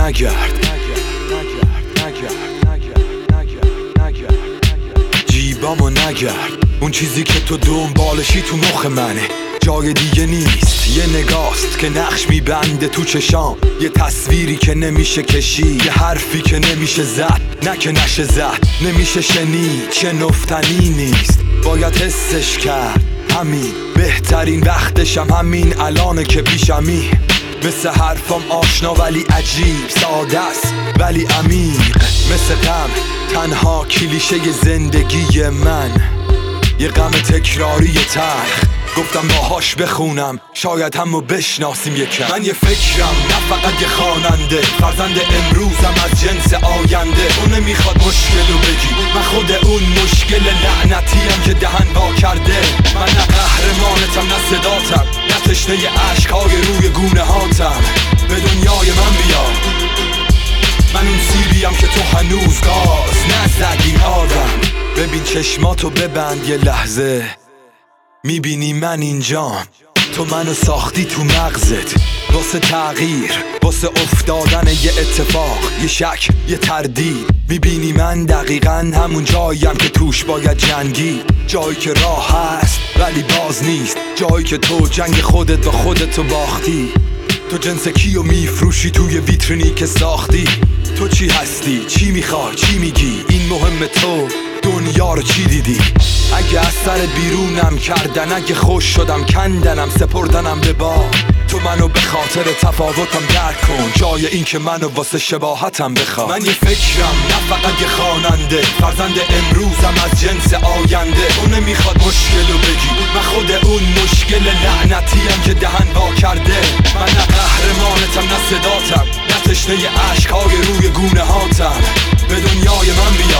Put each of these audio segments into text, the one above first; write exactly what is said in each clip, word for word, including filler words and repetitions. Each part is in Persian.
نگرد، جیبامو نگرد. اون چیزی که تو دنبالشی تو مخ منه، جای دیگه نیست. یه نگاست که نقش میبنده تو چشام، یه تصویری که نمیشه کشید، یه حرفی که نمیشه زد، نه که نشه زد، نمیشه شنید، شنفتنی نیست، باید حسش کرد. همین بهترین وقتشم همین الانه که پیشمی. مثل حرفام آشنا ولی عجیب، ساده است ولی عمیق. مثل غم تنها کلیشه زندگی من، یه غم تکراری تلخ. گفتم باهاش بخونم شاید همو بشناسیم یکم. من یه فکرم نه فقط یه خواننده، فرزند امروزم از جنس آینده. تو نمیخواد مشکلو بگی، من خود اون مشکل لعنتیم که دهن وا کرده. من نه قهرمانتم نه صداتم، نه تشنه عشقهای روی گونه هاتم. به دنیای من بیا، من اون سیبیم که تو هنوز گاز نزدی آدم. ببین چشماتو ببند یه لحظه، میبینی من اینجام، تو منو ساختی تو مغزت واسه تغییر، واسه افتادن یه اتفاق، یه شک، یه تردید. میبینی من دقیقاً همون جاییم که توش باید جنگی، جایی که راه هست ولی باز نیست، جایی که تو جنگ خودت و خودتو باختی. تو جنس کیو میفروشی توی ویترینی که ساختی؟ تو چی هستی؟ چی میخوای؟ چی میگی؟ این مهم تو دنیا رو چی دیدی؟ اگه از سر بیرونم کردن، اگه خوش شدم کندنم، سپردنم به باد. تو منو به خاطر تفاوتم درک کن، جای این که منو واسه شباهتم بخواد. من یه فکرم نه فقط یه خواننده، فرزند امروزم از جنس آینده. تو نمیخواد مشکلو بگی، من خود اون مشکل لعنتیم که دهن وا کرده. من نه قهرمانتم نه صداتم، نه تشنه عشقهای روی گونه هاتم. به دنیای من بیا،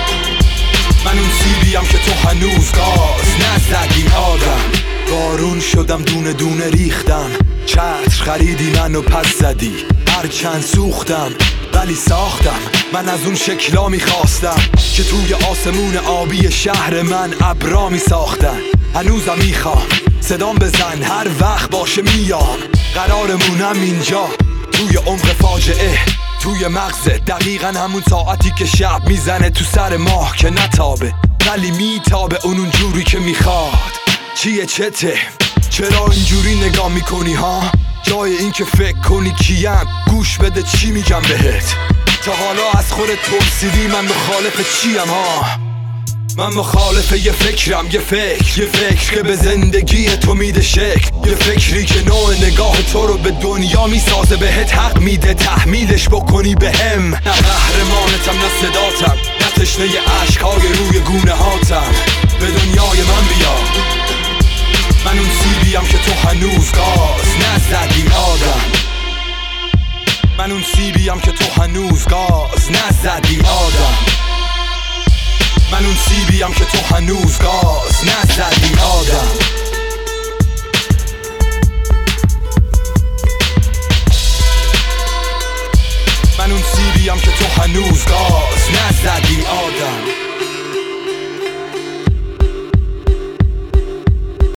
من اون سیبیم که تو هنوز گاز نزدی آدم. بارون شدم دونه دونه ریختم، چتر خریدی منو پس زدی. هرچند سوختم ولی ساختم، من از اون شکلا میخواستم که توی آسمون آبی شهر من ابرا میساختن. هنوزم میخوام صدام بزن هر وقت باشه میام، قرارمونم اینجا توی عمق فاجعه، توی مغزه دقیقا همون ساعتی که شب میزنه تو سر ماه که نتابه ولی میتابه اون اونجوری که میخواد. چیه چته؟ چرا اینجوری نگاه میکنی ها؟ جای این که فکر کنی کیم، گوش بده چی میگم بهت. تا حالا از خودت پرسیدی من مخالف چیم ها؟ من مخالف یه فکرم، یه فکر، یه فکر که به زندگی تو میده شکل، یه فکری که نوع نگاه تو رو به دنیا میسازه، بهت حق میده تحمیلش بکنی بهم. نه قهرمانتم نه صداتم، نه تشنه عشقهای روی گونه هاتم. به دنیای من بیا، من اون سیبیم که تو هنوز گاز نزدی آدم. من اون سیبیم که تو هنوز گاز نزدی آدم. من اون سیبیم که تو هنوز گاز نزدی آدم.